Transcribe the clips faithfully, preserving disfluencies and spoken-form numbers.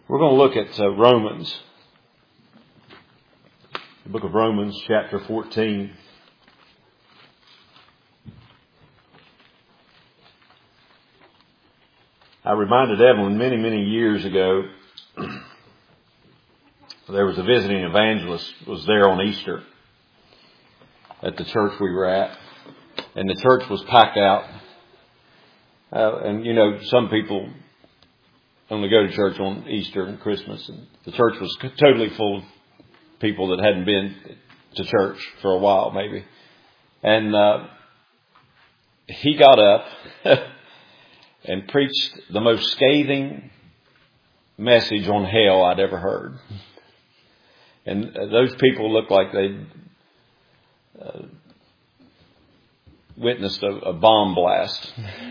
We're going to look at uh, Romans, the book of Romans, chapter fourteen. I reminded Evelyn many, many years ago, there was a visiting evangelist was there on Easter at the church we were at, and the church was packed out. Uh, and you know, some people only go to church on Easter and Christmas, and the church was totally full of people that hadn't been to church for a while, maybe. And uh, he got up and preached the most scathing message on hell I'd ever heard. And those people looked like they'd uh, witnessed a, a bomb blast.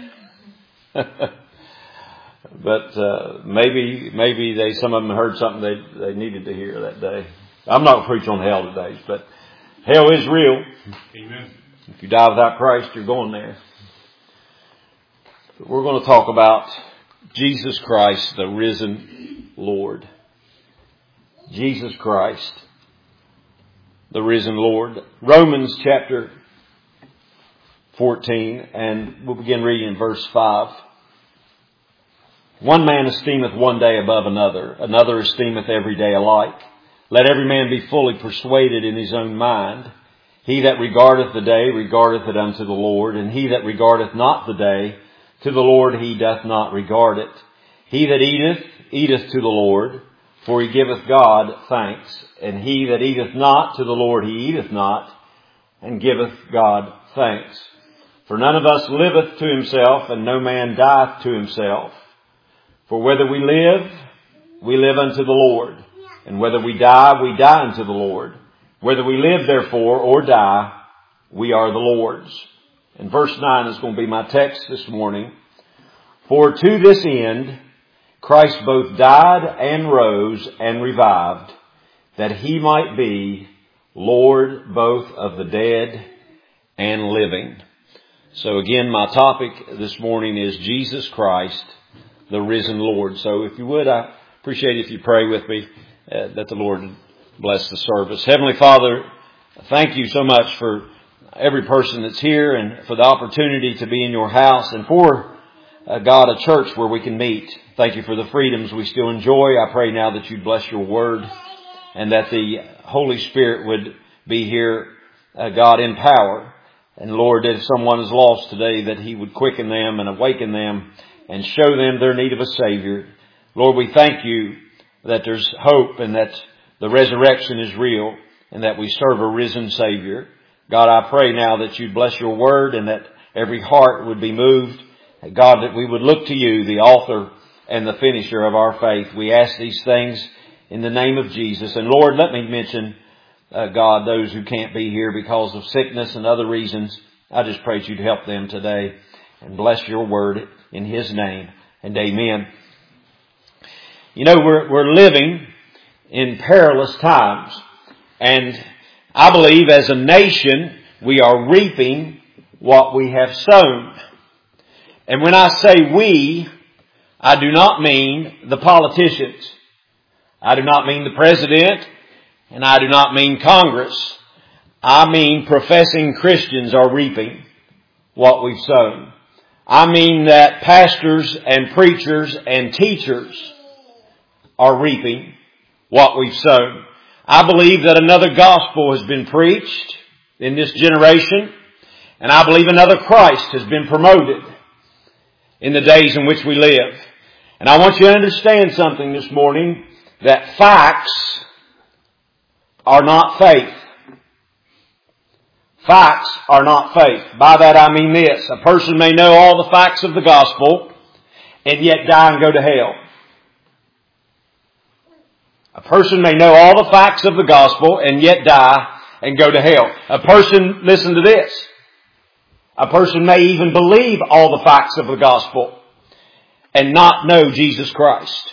But uh, maybe maybe they some of them heard something they they needed to hear that day. I'm not going to preach on hell today, but hell is real. Amen. If you die without Christ, you're going there. But we're going to talk about Jesus Christ, the risen Lord. Jesus Christ, the risen Lord. Romans chapter fourteen, and we'll begin reading in verse five. One man esteemeth one day above another, another esteemeth every day alike. Let every man be fully persuaded in his own mind. He that regardeth the day regardeth it unto the Lord, and he that regardeth not the day, to the Lord he doth not regard it. He that eateth, eateth to the Lord, for he giveth God thanks. And he that eateth not, to the Lord he eateth not, and giveth God thanks. For none of us liveth to himself, and no man dieth to himself. For whether we live, we live unto the Lord. And whether we die, we die unto the Lord. Whether we live, therefore, or die, we are the Lord's. And verse nine is going to be my text this morning. For to this end, Christ both died and rose and revived, that he might be Lord both of the dead and living. So again, my topic this morning is Jesus Christ, the risen Lord. So if you would, I appreciate if you pray with me uh, that the Lord bless the service. Heavenly Father, thank you so much for every person that's here and for the opportunity to be in your house and for, uh, God, a church where we can meet. Thank you for the freedoms we still enjoy. I pray now that you'd bless your word and that the Holy Spirit would be here, uh, God, in power. And Lord, if someone is lost today, that he would quicken them and awaken them and show them their need of a Savior. Lord, we thank you that there's hope and that the resurrection is real and that we serve a risen Savior. God, I pray now that you'd bless your word and that every heart would be moved. God, that we would look to you, the author and the finisher of our faith. We ask these things in the name of Jesus. And Lord, let me mention, uh, God, those who can't be here because of sickness and other reasons. I just pray that you'd help them today and bless your word in his name, and amen. You know, we're, we're living in perilous times, and I believe as a nation we are reaping what we have sown. And when I say we, I do not mean the politicians. I do not mean the president, and I do not mean Congress. I mean professing Christians are reaping what we've sown. I mean that pastors and preachers and teachers are reaping what we've sown. I believe that another gospel has been preached in this generation, and I believe another Christ has been promoted in the days in which we live. And I want you to understand something this morning, that facts are not faith. Facts are not faith. By that I mean this. A person may know all the facts of the gospel and yet die and go to hell. A person may know all the facts of the gospel and yet die and go to hell. A person, listen to this. A person may even believe all the facts of the gospel and not know Jesus Christ.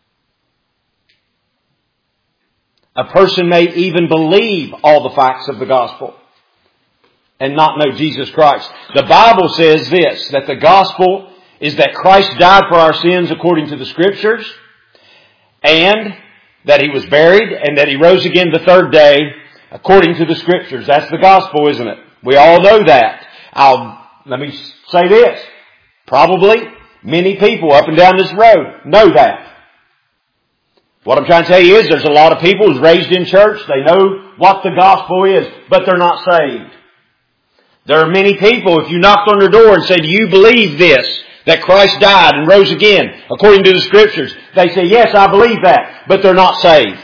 A person may even believe all the facts of the gospel and not know Jesus Christ. The Bible says this, that the gospel is that Christ died for our sins according to the Scriptures, and that He was buried, and that He rose again the third day, according to the Scriptures. That's the gospel, isn't it? We all know that. I'll, let me say this. Probably many people up and down this road know that. What I'm trying to tell you is there's a lot of people who's raised in church. They know what the gospel is, but they're not saved. There are many people, if you knocked on their door and said, do you believe this? That Christ died and rose again, according to the Scriptures. They say, yes, I believe that, but they're not saved.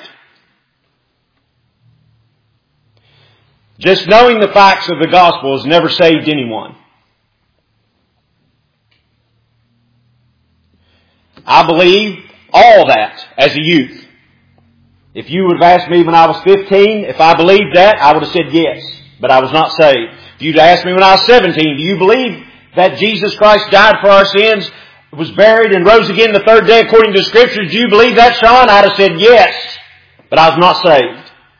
Just knowing the facts of the gospel has never saved anyone. I believe all that as a youth. If you would have asked me when I was fifteen, if I believed that, I would have said yes, but I was not saved. If you'd asked me when I was seventeen, do you believe that Jesus Christ died for our sins, was buried and rose again the third day according to the Scriptures? Do you believe that, Sean? I'd have said yes, but I was not saved.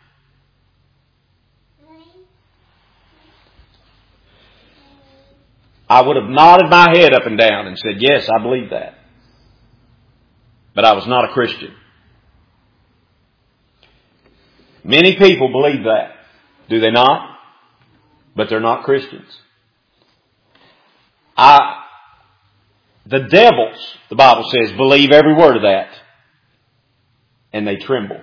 I would have nodded my head up and down and said, yes, I believe that. But I was not a Christian. Many people believe that. Do they not? But they're not Christians. I, the devils, the Bible says, believe every word of that. And they tremble.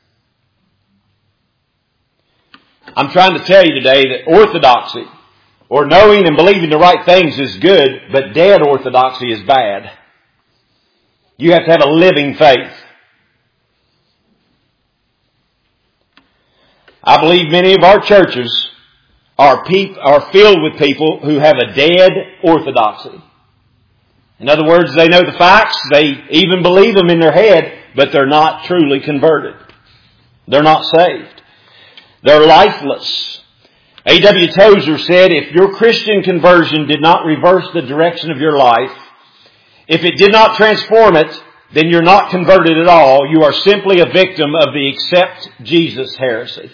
I'm trying to tell you today that orthodoxy, or knowing and believing the right things, is good, but dead orthodoxy is bad. You have to have a living faith. I believe many of our churches are, peop- are filled with people who have a dead orthodoxy. In other words, they know the facts, they even believe them in their head, but they're not truly converted. They're not saved. They're lifeless. A W Tozer said, if your Christian conversion did not reverse the direction of your life, if it did not transform it, then you're not converted at all. You are simply a victim of the accept Jesus heresy.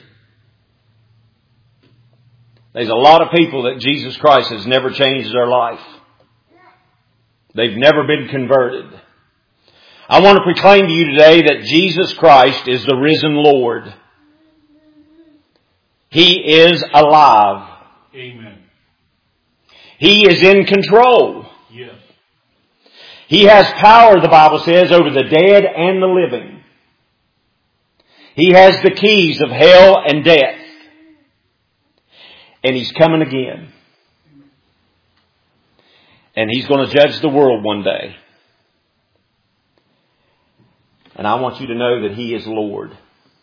There's a lot of people that Jesus Christ has never changed their life. They've never been converted. I want to proclaim to you today that Jesus Christ is the risen Lord. He is alive. Amen. He is in control. Yes. He has power, the Bible says, over the dead and the living. He has the keys of hell and death. And He's coming again. And He's going to judge the world one day. And I want you to know that He is Lord.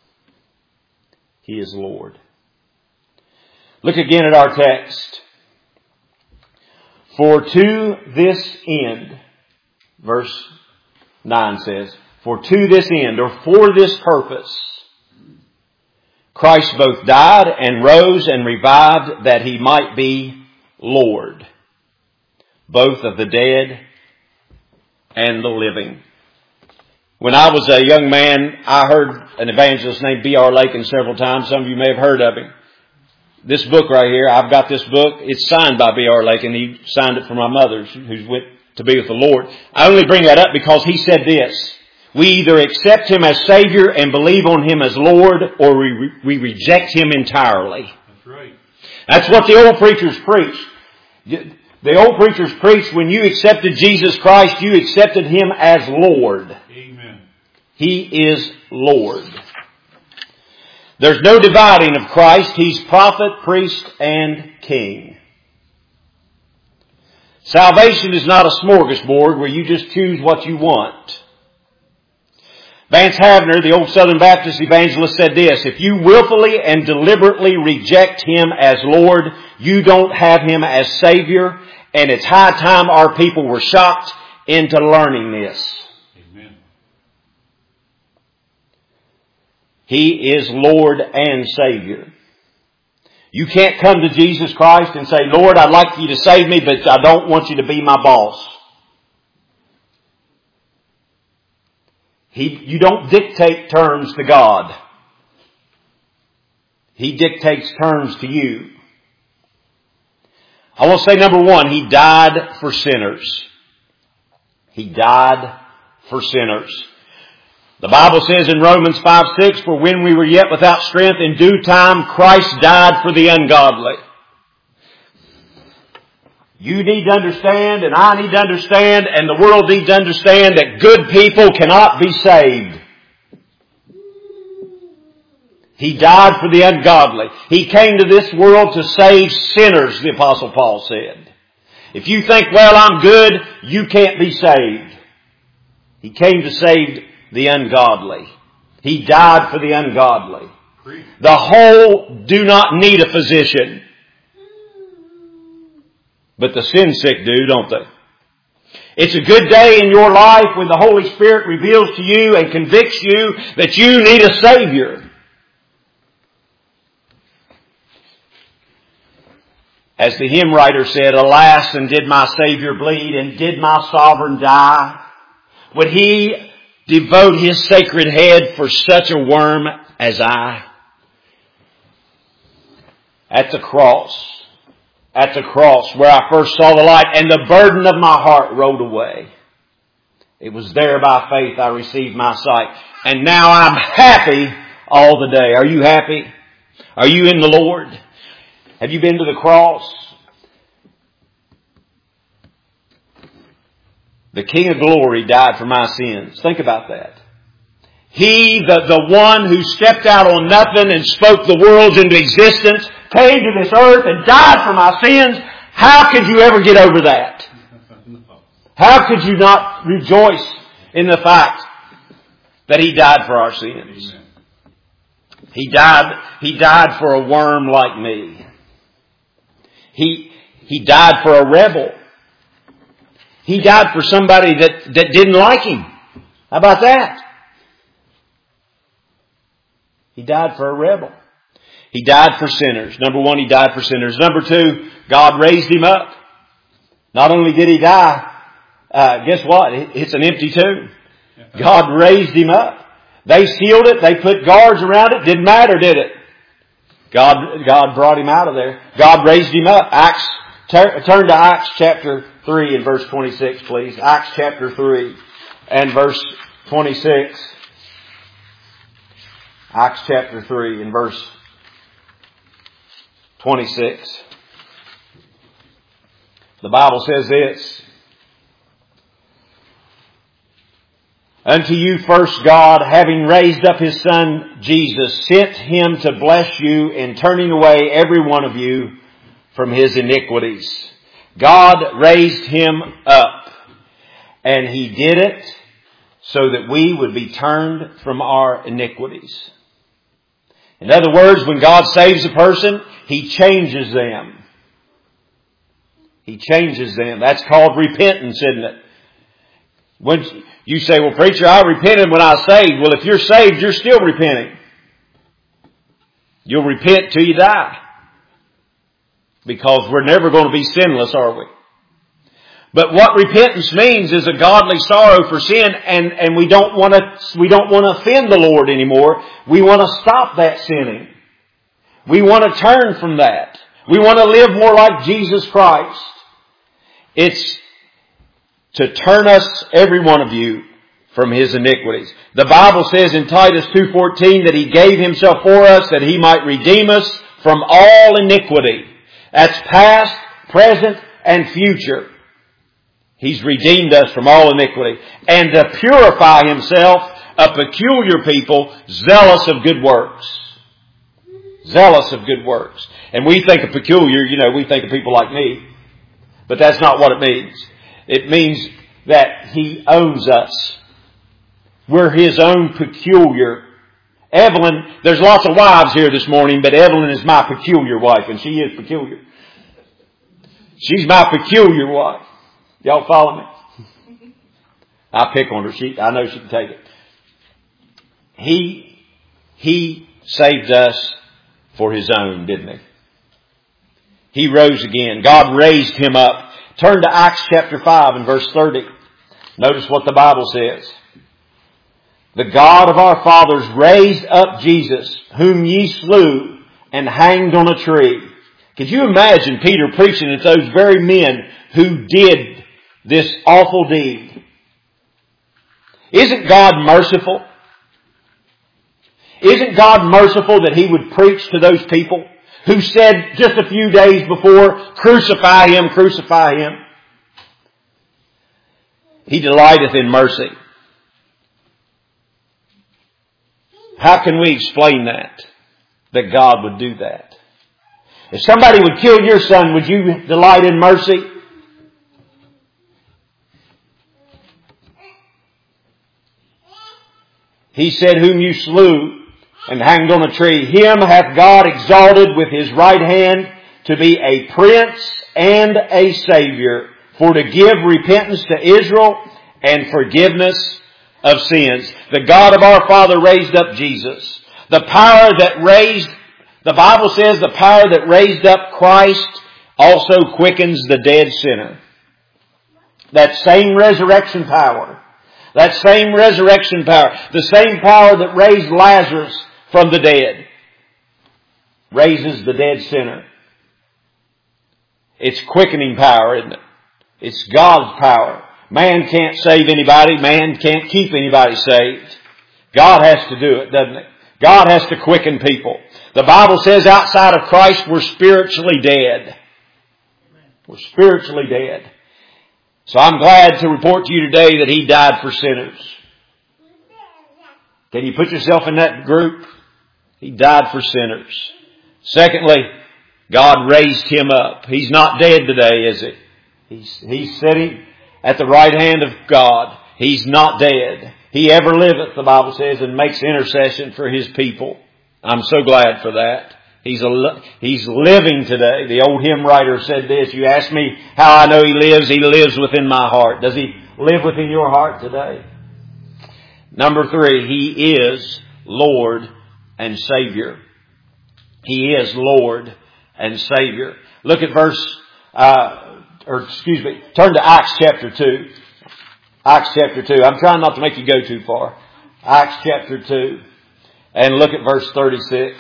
He is Lord. Look again at our text. For to this end, verse nine says, for to this end, or for this purpose, Christ both died and rose and revived, that He might be Lord, both of the dead and the living. When I was a young man, I heard an evangelist named B R Lakin several times. Some of you may have heard of him. This book right here, I've got this book. It's signed by B R Lakin. He signed it for my mother, who went to be with the Lord. I only bring that up because he said this: we either accept Him as Savior and believe on Him as Lord, or we, we reject Him entirely. That's right. That's what the old preachers preached. The old preachers preached, when you accepted Jesus Christ, you accepted Him as Lord. Amen. He is Lord. There's no dividing of Christ. He's prophet, priest, and king. Salvation is not a smorgasbord where you just choose what you want. Vance Havner, the old Southern Baptist evangelist, said this: if you willfully and deliberately reject Him as Lord, you don't have Him as Savior, and it's high time our people were shocked into learning this. Amen. He is Lord and Savior. You can't come to Jesus Christ and say, Lord, I'd like you to save me, but I don't want you to be my boss. He, you don't dictate terms to God. He dictates terms to you. I want to say, number one, He died for sinners. He died for sinners. The Bible says in Romans five six, for when we were yet without strength, in due time Christ died for the ungodly. You need to understand, and I need to understand, and the world needs to understand that good people cannot be saved. He died for the ungodly. He came to this world to save sinners, the Apostle Paul said. If you think, well, I'm good, you can't be saved. He came to save the ungodly. He died for the ungodly. The whole do not need a physician. But the sin sick do, don't they? It's a good day in your life when the Holy Spirit reveals to you and convicts you that you need a Savior. As the hymn writer said, alas, and did my Savior bleed, and did my sovereign die? Would He devote His sacred head for such a worm as I? At the cross, at the cross where I first saw the light and the burden of my heart rolled away. It was there by faith I received my sight. And now I'm happy all the day. Are you happy? Are you in the Lord? Have you been to the cross? The King of Glory died for my sins. Think about that. He, the, the one who stepped out on nothing and spoke the worlds into existence, came to this earth and died for my sins. How could you ever get over that? How could you not rejoice in the fact that He died for our sins? Amen. He died, He died for a worm like me. He, He died for a rebel. He died for somebody that, that didn't like Him. How about that? He died for a rebel. He died for sinners. Number one, He died for sinners. Number two, God raised Him up. Not only did He die, uh, guess what? It's an empty tomb. God raised Him up. They sealed it. They put guards around it. Didn't matter, did it? God, God brought Him out of there. God raised Him up. Acts, ter- turn to Acts chapter three and verse twenty-six, please. Acts chapter three and verse twenty-six. Acts chapter three and verse twenty-six. The Bible says this. Unto you first God, having raised up His Son Jesus, sent Him to bless you in turning away every one of you from his iniquities. God raised Him up, and He did it so that we would be turned from our iniquities. In other words, when God saves a person, He changes them. He changes them. That's called repentance, isn't it? When you say, well, preacher, I repented when I was saved. Well, if you're saved, you're still repenting. You'll repent till you die. Because we're never going to be sinless, are we? But what repentance means is a godly sorrow for sin, and, and we don't want to, we don't want to offend the Lord anymore. We want to stop that sinning. We want to turn from that. We want to live more like Jesus Christ. It's to turn us, every one of you, from his iniquities. The Bible says in Titus two fourteen that He gave Himself for us that He might redeem us from all iniquity. That's past, present, and future. He's redeemed us from all iniquity. And to purify Himself a peculiar people, zealous of good works. Zealous of good works. And we think of peculiar, you know, we think of people like me. But that's not what it means. It means that He owns us. We're His own peculiar. Evelyn, there's lots of wives here this morning, but Evelyn is my peculiar wife, and she is peculiar. She's my peculiar wife. Y'all follow me? I pick on her. She, I know she can take it. He, He saved us for His own, didn't He? He rose again. God raised Him up. Turn to Acts chapter five and verse thirty. Notice what the Bible says. The God of our fathers raised up Jesus, whom ye slew and hanged on a tree. Could you imagine Peter preaching at those very men who did this awful deed? Isn't God merciful? Isn't God merciful that He would preach to those people who said just a few days before, crucify Him, crucify Him? He delighteth in mercy. How can we explain that? That God would do that. If somebody would kill your son, would you delight in mercy? He said, whom you slew and hanged on a tree, him hath God exalted with His right hand to be a prince and a savior, for to give repentance to Israel and forgiveness of sins. The God of our Father raised up Jesus. The power that raised, the Bible says the power that raised up Christ also quickens the dead sinner. That same resurrection power, that same resurrection power, the same power that raised Lazarus from the dead, raises the dead sinner. It's quickening power, isn't it? It's God's power. Man can't save anybody. Man can't keep anybody saved. God has to do it, doesn't it? God has to quicken people. The Bible says outside of Christ we're spiritually dead. We're spiritually dead. So I'm glad to report to you today that He died for sinners. Can you put yourself in that group? He died for sinners. Secondly, God raised Him up. He's not dead today, is He? He's, he's sitting at the right hand of God. He's not dead. He ever liveth, the Bible says, and makes intercession for His people. I'm so glad for that. He's a, He's living today. The old hymn writer said this, you ask me how I know He lives. He lives within my heart. Does He live within your heart today? Number three, He is Lord and Savior. He is Lord and Savior. Look at verse, uh, or excuse me, turn to Acts chapter two. Acts chapter two. I'm trying not to make you go too far. Acts chapter two. And look at verse thirty-six.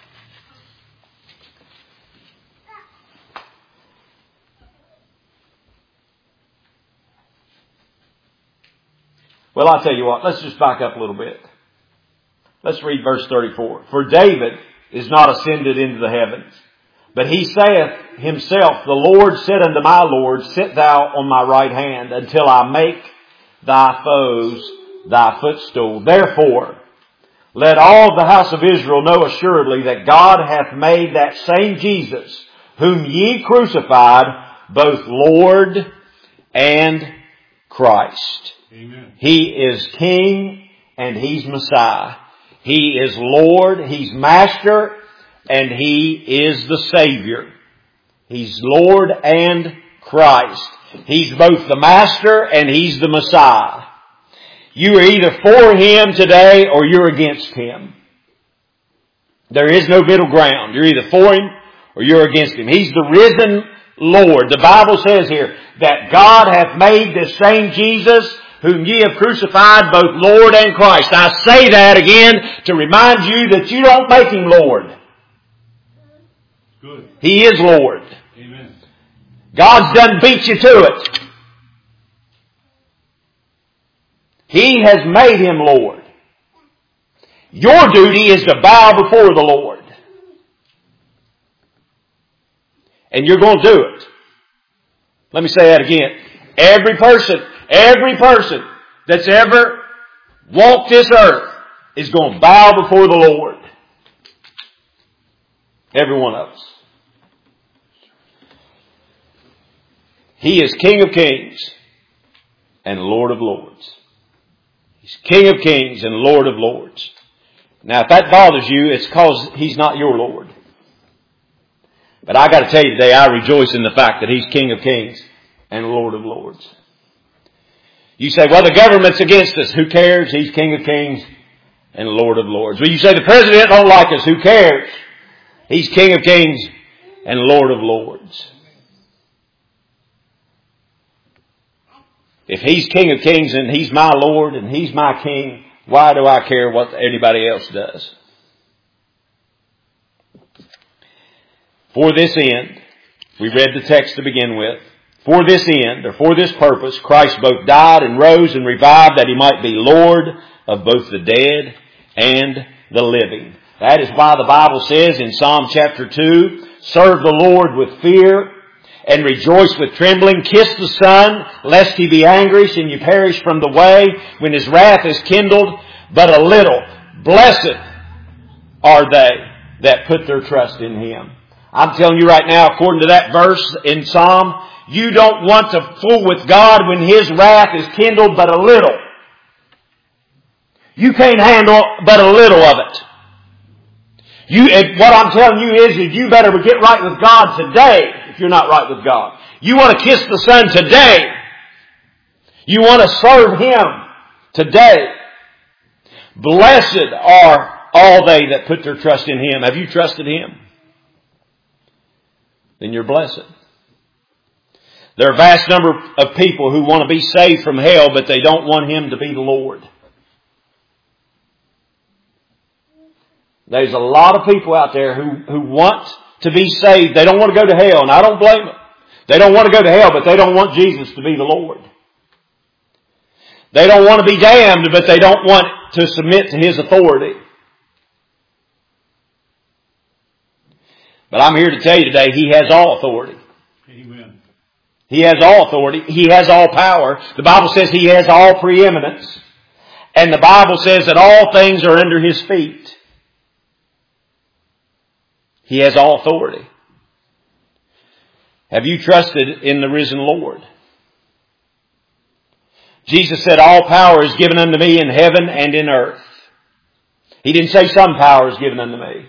Well, I'll tell you what. Let's just back up a little bit. Let's read verse thirty-four. For David is not ascended into the heavens, but he saith himself, the Lord said unto my Lord, sit thou on my right hand until I make thy foes thy footstool. Therefore, let all the house of Israel know assuredly that God hath made that same Jesus, whom ye crucified, both Lord and Christ. Amen. He is King and He's Messiah. He is Lord, He's Master, and He is the Savior. He's Lord and Christ. He's both the Master and He's the Messiah. You are either for Him today or you're against Him. There is no middle ground. You're either for Him or you're against Him. He's the risen Lord. The Bible says here that God hath made this same Jesus whom ye have crucified, both Lord and Christ. I say that again to remind you that you don't make Him Lord. Good. He is Lord. Amen. God's done beat you to it. He has made Him Lord. Your duty is to bow before the Lord. And you're going to do it. Let me say that again. Every person, every person that's ever walked this earth is going to bow before the Lord. Every one of us. He is King of Kings and Lord of Lords. He's King of Kings and Lord of Lords. Now, if that bothers you, it's because He's not your Lord. But I got to tell you today, I rejoice in the fact that He's King of Kings and Lord of Lords. You say, well, the government's against us. Who cares? He's King of Kings and Lord of Lords. Well, you say the president don't like us. Who cares? He's King of Kings and Lord of Lords. If He's King of Kings and He's my Lord and He's my King, why do I care what anybody else does? For this end, we read the text to begin with. For this end, or for this purpose, Christ both died and rose and revived that He might be Lord of both the dead and the living. That is why the Bible says in Psalm chapter two, serve the Lord with fear and rejoice with trembling. Kiss the Son, lest He be angry, and you perish from the way when His wrath is kindled but a little. Blessed are they that put their trust in Him. I'm telling you right now, according to that verse in Psalm, you don't want to fool with God when His wrath is kindled but a little. You can't handle but a little of it. You, what I'm telling you is, is you better get right with God today if you're not right with God. You want to kiss the Son today. You want to serve Him today. Blessed are all they that put their trust in Him. Have you trusted Him? Then you're blessed. There are a vast number of people who want to be saved from hell, but they don't want Him to be the Lord. There's a lot of people out there who, who want to be saved. They don't want to go to hell, and I don't blame them. They don't want to go to hell, but they don't want Jesus to be the Lord. They don't want to be damned, but they don't want to submit to His authority. But I'm here to tell you today, He has all authority. Amen. He has all authority. He has all power. The Bible says He has all preeminence. And the Bible says that all things are under His feet. He has all authority. Have you trusted in the risen Lord? Jesus said, all power is given unto me in heaven and in earth. He didn't say some power is given unto me.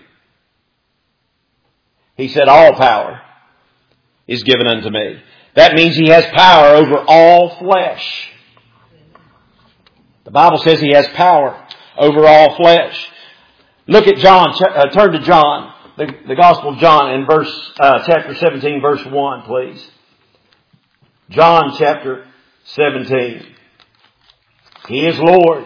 He said all power is given unto me. That means He has power over all flesh. The Bible says He has power over all flesh. Look at John. Uh, turn to John. The, the Gospel of John in verse, uh, chapter seventeen, verse one, please. John chapter seventeen. He is Lord.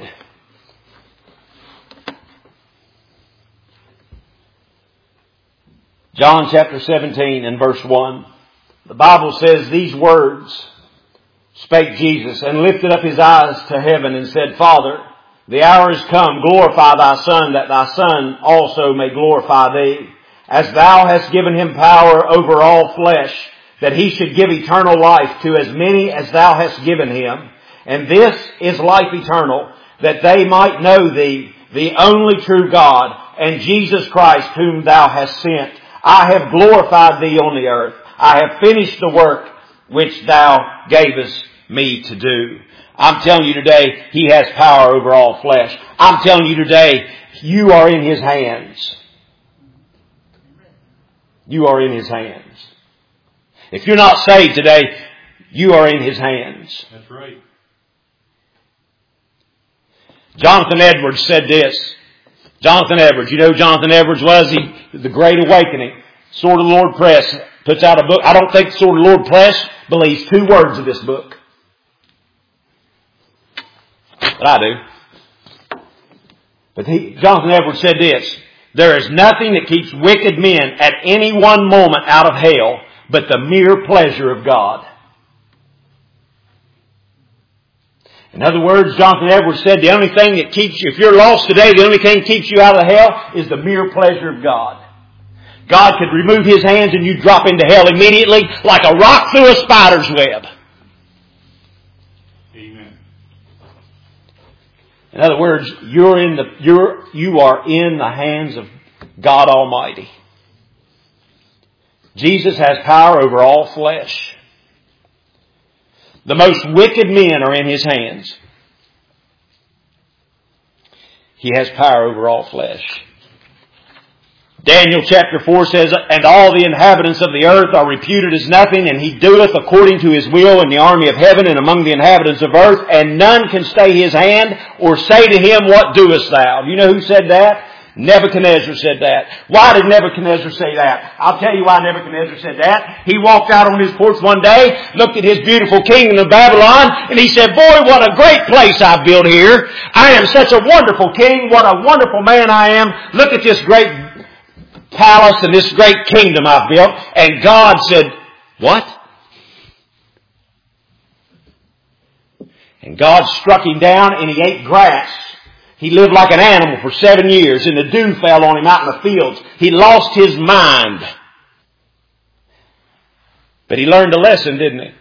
John chapter seventeen and verse one. The Bible says these words spake Jesus and lifted up His eyes to heaven and said, Father, the hour is come, glorify Thy Son, that Thy Son also may glorify Thee. As Thou hast given Him power over all flesh, that He should give eternal life to as many as Thou hast given Him. And this is life eternal, that they might know Thee, the only true God, and Jesus Christ whom Thou hast sent. I have glorified Thee on the earth. I have finished the work which Thou gavest me to do. I'm telling you today, He has power over all flesh. I'm telling you today, you are in His hands. You are in His hands. If you're not saved today, you are in His hands. That's right. Jonathan Edwards said this. Jonathan Edwards, you know who Jonathan Edwards was? He, the Great Awakening. Sword of the Lord Press puts out a book. I don't think Sword of the Lord Press believes two words of this book. But I do. But he, Jonathan Edwards said this. There is nothing that keeps wicked men at any one moment out of hell but the mere pleasure of God. In other words, Jonathan Edwards said the only thing that keeps you, if you're lost today, the only thing that keeps you out of hell is the mere pleasure of God. God could remove His hands and you drop into hell immediately like a rock through a spider's web. Amen. In other words, you're in the, you're, you are in the hands of God Almighty. Jesus has power over all flesh. The most wicked men are in His hands. He has power over all flesh. Daniel chapter four says, and all the inhabitants of the earth are reputed as nothing, and He doeth according to His will in the army of heaven and among the inhabitants of earth, and none can stay His hand or say to Him, what doest thou? You know who said that? Nebuchadnezzar said that. Why did Nebuchadnezzar say that? I'll tell you why Nebuchadnezzar said that. He walked out on his porch one day, looked at his beautiful kingdom of Babylon, and he said, boy, what a great place I've built here. I am such a wonderful king. What a wonderful man I am. Look at this great palace and this great kingdom I've built. And God said, what? And God struck him down and he ate grass. He lived like an animal for seven years and the dew fell on him out in the fields. He lost his mind. But he learned a lesson, didn't he?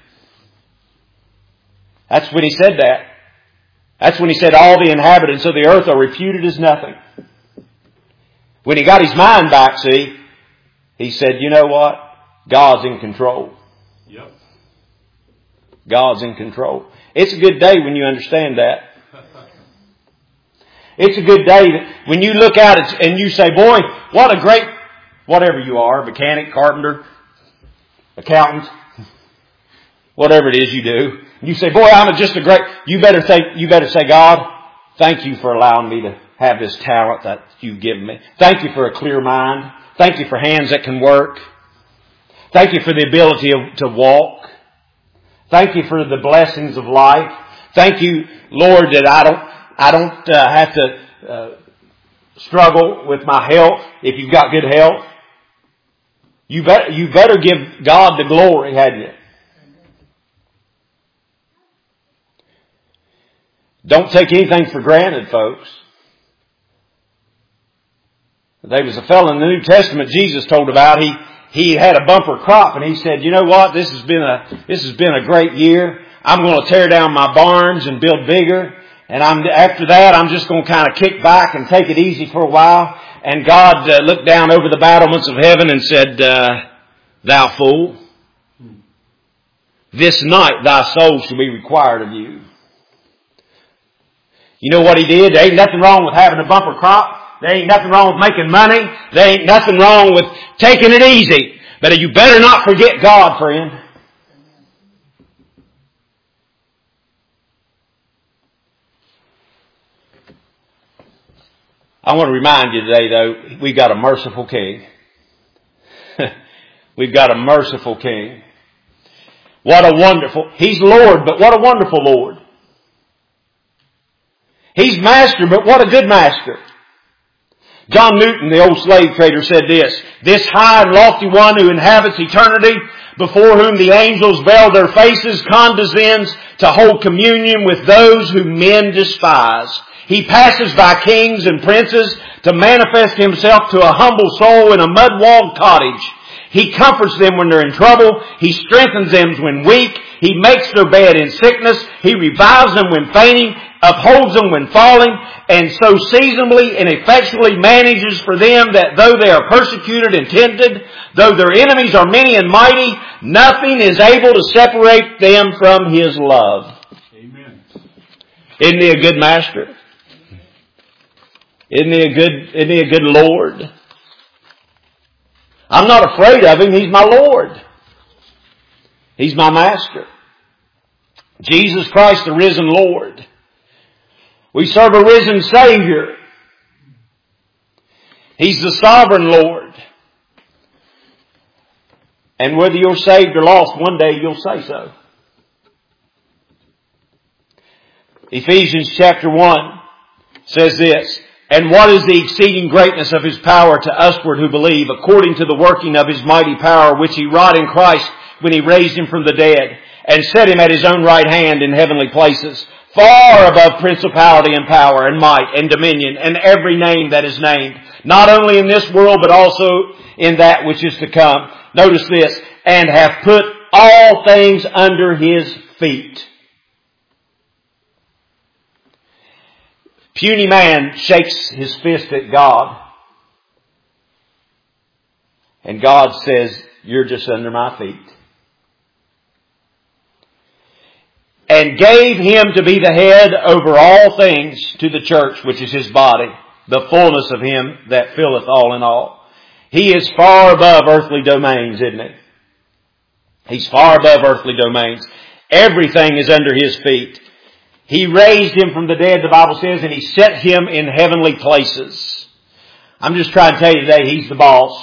That's when he said that. That's when he said all the inhabitants of the earth are reputed as nothing. When he got his mind back, see, he said, you know what? God's in control. Yep. God's in control. It's a good day when you understand that. It's a good day that when you look at it and you say, boy, what a great, whatever you are, mechanic, carpenter, accountant, whatever it is you do. You say, boy, I'm just a great, you better say, you better say, God, thank you for allowing me to have this talent that you've given me. Thank you for a clear mind. Thank you for hands that can work. Thank you for the ability to walk. Thank you for the blessings of life. Thank you, Lord, that I don't, I don't uh, have to uh, struggle with my health. If you've got good health, you better, you better give God the glory, hadn't you? Don't take anything for granted, folks. There was a fellow in the New Testament Jesus told about. He he had a bumper crop, and he said, "You know what? This has been a this has been a great year. I'm going to tear down my barns and build bigger, and I'm after that I'm just going to kind of kick back and take it easy for a while." And God uh, looked down over the battlements of heaven and said, uh, "Thou fool, this night thy soul shall be required of you." You know what he did? There ain't nothing wrong with having a bumper crop. There ain't nothing wrong with making money. There ain't nothing wrong with taking it easy. But you better not forget God, friend. I want to remind you today, though, we've got a merciful King. We've got a merciful King. What a wonderful, He's Lord, but what a wonderful Lord. He's master, but what a good master. John Newton, the old slave trader, said this, "This high and lofty one who inhabits eternity, before whom the angels veil their faces, condescends to hold communion with those whom men despise. He passes by kings and princes to manifest himself to a humble soul in a mud-walled cottage. He comforts them when they're in trouble. He strengthens them when weak. He makes their bed in sickness. He revives them when fainting, upholds them when falling, and so seasonably and effectually manages for them that though they are persecuted and tempted, though their enemies are many and mighty, nothing is able to separate them from His love." Amen. Isn't He a good master? Isn't He a good, isn't He a good Lord? I'm not afraid of Him. He's my Lord. He's my master. Jesus Christ, the risen Lord. We serve a risen Savior. He's the sovereign Lord. And whether you're saved or lost, one day you'll say so. Ephesians chapter one says this, "And what is the exceeding greatness of His power to usward who believe, according to the working of His mighty power, which He wrought in Christ when He raised Him from the dead, and set Him at His own right hand in heavenly places, far above principality and power and might and dominion and every name that is named, not only in this world but also in that which is to come." Notice this, "and have put all things under His feet." Puny man shakes his fist at God. And God says, "You're just under my feet." "And gave Him to be the head over all things to the church, which is His body, the fullness of Him that filleth all in all." He is far above earthly domains, isn't He? He's far above earthly domains. Everything is under His feet. He raised Him from the dead, the Bible says, and He set Him in heavenly places. I'm just trying to tell you today, He's the boss.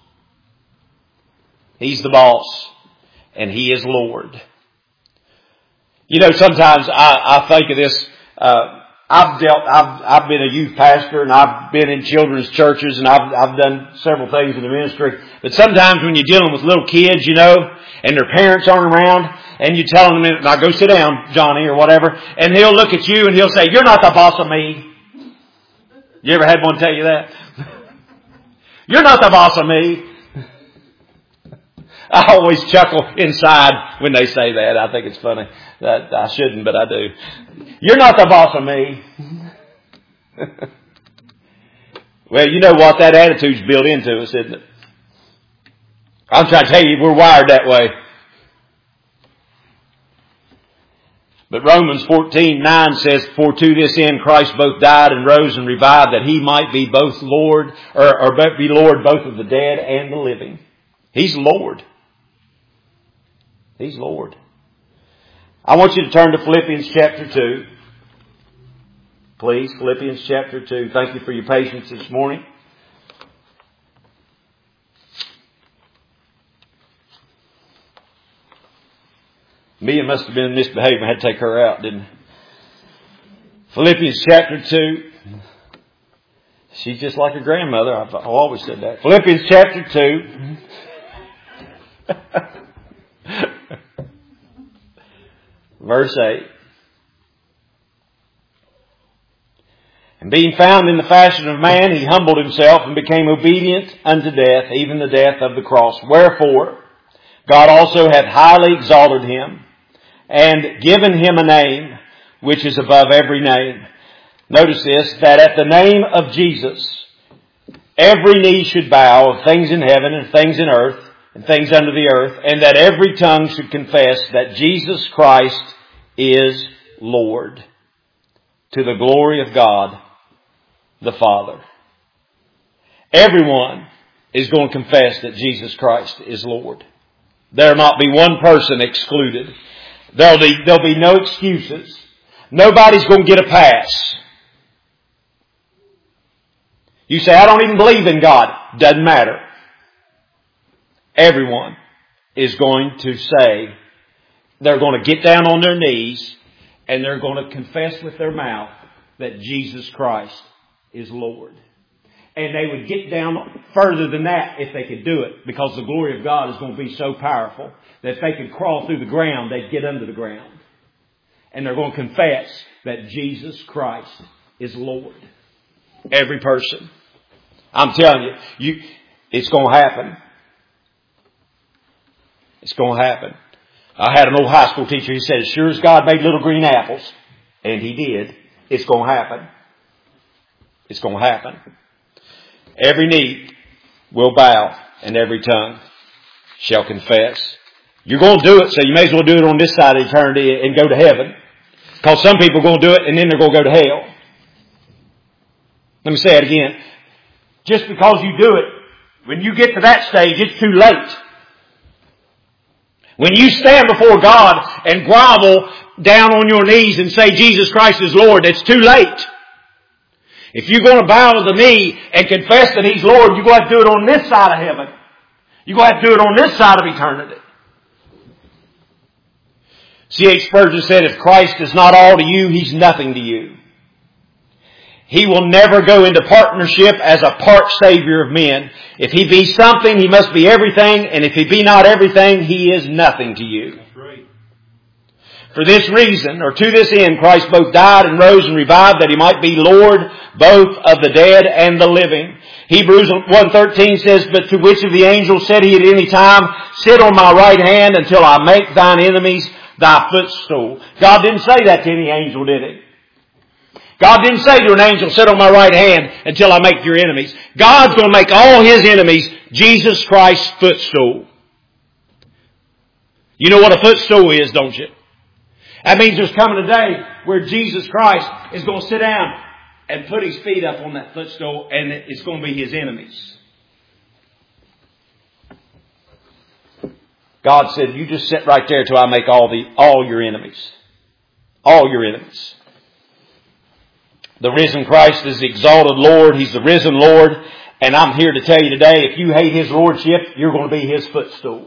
He's the boss. And He is Lord. You know, sometimes I, I think of this, uh, I've dealt, I've, I've been a youth pastor and I've been in children's churches and I've, I've done several things in the ministry. But sometimes when you're dealing with little kids, you know, and their parents aren't around, and you tell them, "Now go sit down, Johnny," or whatever, and he'll look at you and he'll say, "You're not the boss of me." You ever had one tell you that? You're not the boss of me. I always chuckle inside when they say that. I think it's funny. That I shouldn't, but I do. You're not the boss of me. Well, you know what? That attitude's built into us, isn't it? I'm trying to tell you, we're wired that way. But Romans fourteen nine says, "For to this end Christ both died and rose and revived, that He might be both Lord, or, or be Lord both of the dead and the living." He's Lord. He's Lord. I want you to turn to Philippians chapter two. Please, Philippians chapter two. Thank you for your patience this morning. Mia must have been misbehaving. I had to take her out, didn't I? Philippians chapter two. She's just like her grandmother. I've always said that. Philippians chapter two. Verse eight. "And being found in the fashion of man, he humbled himself and became obedient unto death, even the death of the cross. Wherefore, God also hath highly exalted him, and given him a name which is above every name." Notice this, that at the name of Jesus, every knee should bow of things in heaven and things in earth and things under the earth, and that every tongue should confess that Jesus Christ is Lord, to the glory of God the Father. Everyone is going to confess that Jesus Christ is Lord. There'll not be one person excluded. There'll be, there'll be no excuses. Nobody's going to get a pass. You say, "I don't even believe in God." Doesn't matter. Everyone is going to say, they're going to get down on their knees and they're going to confess with their mouth that Jesus Christ is Lord. And they would get down further than that if they could do it, because the glory of God is going to be so powerful that if they could crawl through the ground, they'd get under the ground. And they're going to confess that Jesus Christ is Lord. Every person. I'm telling you, you it's going to happen. It's going to happen. I had an old high school teacher. He said, "As sure as God made little green apples," and He did, it's going to happen. It's going to happen. Every knee will bow and every tongue shall confess. You're going to do it, so you may as well do it on this side of eternity and go to heaven. Because some people are going to do it and then they're going to go to hell. Let me say it again. Just because you do it, when you get to that stage, it's too late. When you stand before God and grovel down on your knees and say Jesus Christ is Lord, it's too late. If you're going to bow to the knee and confess that He's Lord, you're going to have to do it on this side of heaven. You're going to have to do it on this side of eternity. C H Spurgeon said, "If Christ is not all to you, He's nothing to you. He will never go into partnership as a part Savior of men. If He be something, He must be everything. And if He be not everything, He is nothing to you." That's right. For this reason, or to this end, Christ both died and rose and revived, that He might be Lord both of the dead and the living. Hebrews one thirteen says, "But to which of the angels said He at any time, Sit on my right hand until I make thine enemies thy footstool?" God didn't say that to any angel, did He? God didn't say to an angel, "Sit on my right hand until I make your enemies." God's going to make all His enemies Jesus Christ's footstool. You know what a footstool is, don't you? That means there's coming a day where Jesus Christ is going to sit down and put His feet up on that footstool, and it's going to be His enemies. God said, "You just sit right there till I make all the all your enemies. All your enemies." The risen Christ is the exalted Lord. He's the risen Lord. And I'm here to tell you today, if you hate His Lordship, you're going to be His footstool.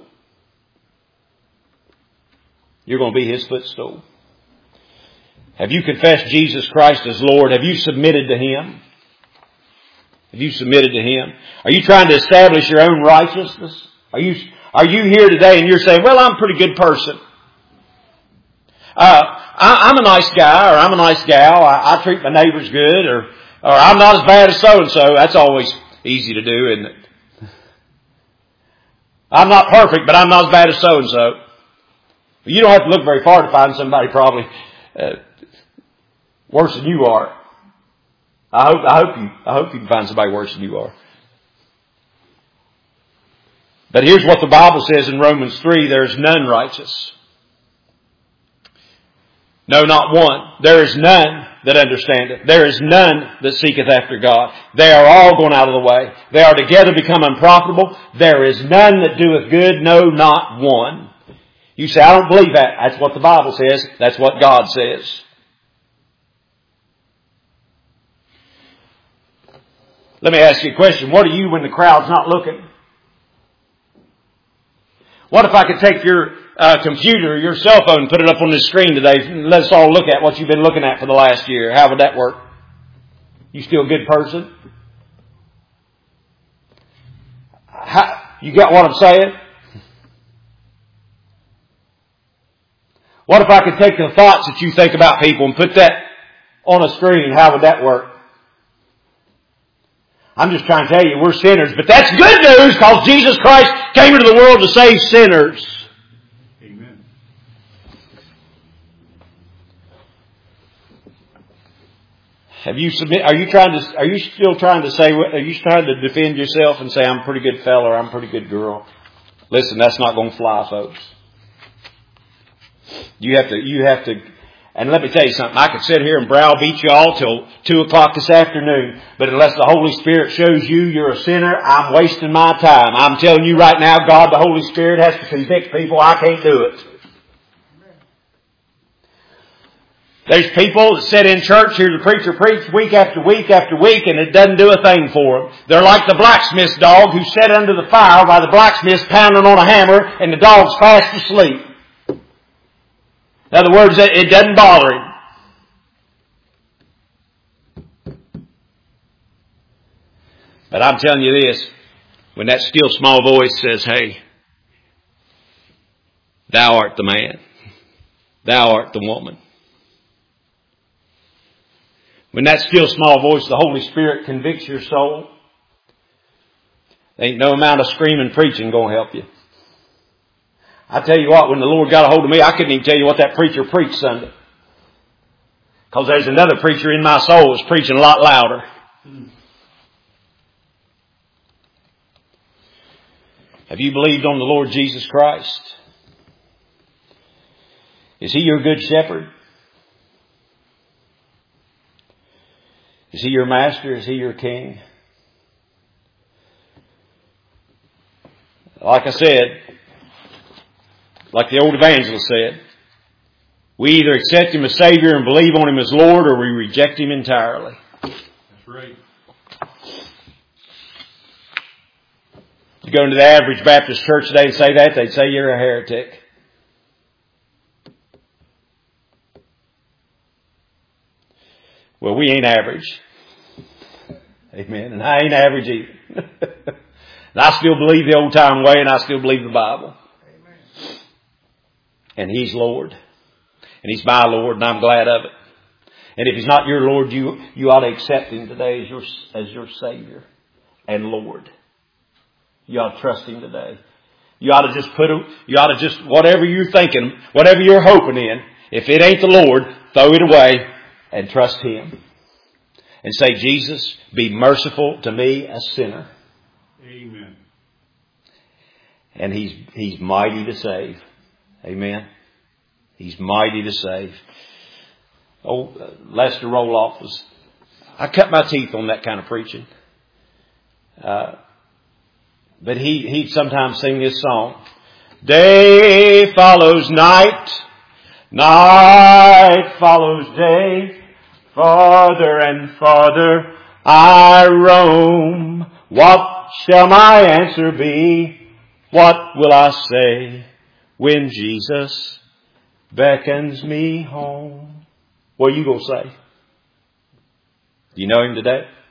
You're going to be His footstool. Have you confessed Jesus Christ as Lord? Have you submitted to Him? Have you submitted to Him? Are you trying to establish your own righteousness? Are you, are you here today and you're saying, "Well, I'm a pretty good person. Uh, I, I'm a nice guy, or I'm a nice gal. I, I treat my neighbors good, or Or I'm not as bad as so-and-so. That's always easy to do, isn't it? I'm not perfect, but I'm not as bad as so-and-so. You don't have to look very far to find somebody probably uh, worse than you are. I hope, I hope you, I hope you can find somebody worse than you are. But here's what the Bible says in Romans three, there is none righteous. No, not one. There is none that understandeth. There is none that seeketh after God. They are all gone out of the way. They are together become unprofitable. There is none that doeth good, no, not one. You say, I don't believe that. That's what the Bible says. That's what God says. Let me ask you a question. What are you when the crowd's not looking? What if I could take your uh, computer or your cell phone and put it up on this screen today and let us all look at what you've been looking at for the last year? How would that work? You still a good person? How, you got what I'm saying? What if I could take the thoughts that you think about people and put that on a screen? How would that work? I'm just trying to tell you, we're sinners. But that's good news because Jesus Christ came into the world to save sinners. Amen. Have you submit? Are you trying to? Are you still trying to say? Are you trying to defend yourself and say I'm a pretty good fella or I'm a pretty good girl? Listen, that's not going to fly, folks. You have to. You have to. And let me tell you something. I could sit here and browbeat you all till two o'clock this afternoon. But unless the Holy Spirit shows you you're a sinner, I'm wasting my time. I'm telling you right now, God, the Holy Spirit has to convict people. I can't do it. There's people that sit in church, hear the preacher preach week after week after week, and it doesn't do a thing for them. They're like the blacksmith's dog who sat under the fire while the blacksmith's pounding on a hammer, and the dog's fast asleep. In other words, it doesn't bother him. But I'm telling you this, when that still small voice says, hey, thou art the man, thou art the woman. When that still small voice, the Holy Spirit convicts your soul, ain't no amount of screaming preaching going to help you. I tell you what, when the Lord got a hold of me, I couldn't even tell you what that preacher preached Sunday. Because there's another preacher in my soul that's preaching a lot louder. Have you believed on the Lord Jesus Christ? Is He your good shepherd? Is He your master? Is He your king? Like I said, like the old evangelist said, we either accept Him as Savior and believe on Him as Lord, or we reject Him entirely. That's right. You go into the average Baptist church today and say that, they'd say you're a heretic. Well, we ain't average. Amen. And I ain't average either. And I still believe the old time way, and I still believe the Bible. Amen. And He's Lord. And He's my Lord, and I'm glad of it. And if He's not your Lord, you, you ought to accept Him today as your, as your Savior and Lord. You ought to trust Him today. You ought to just put, a, you ought to just, whatever you're thinking, whatever you're hoping in, if it ain't the Lord, throw it away and trust Him. And say, Jesus, be merciful to me, a sinner. Amen. And He's, He's mighty to save. Amen. He's mighty to save. Oh, Lester Roloff was, I cut my teeth on that kind of preaching. Uh, but he, he'd sometimes sing this song. Day follows night. Night follows day. Farther and farther I roam. What shall my answer be? What will I say when Jesus beckons me home? What are you going to say? Do you know Him today?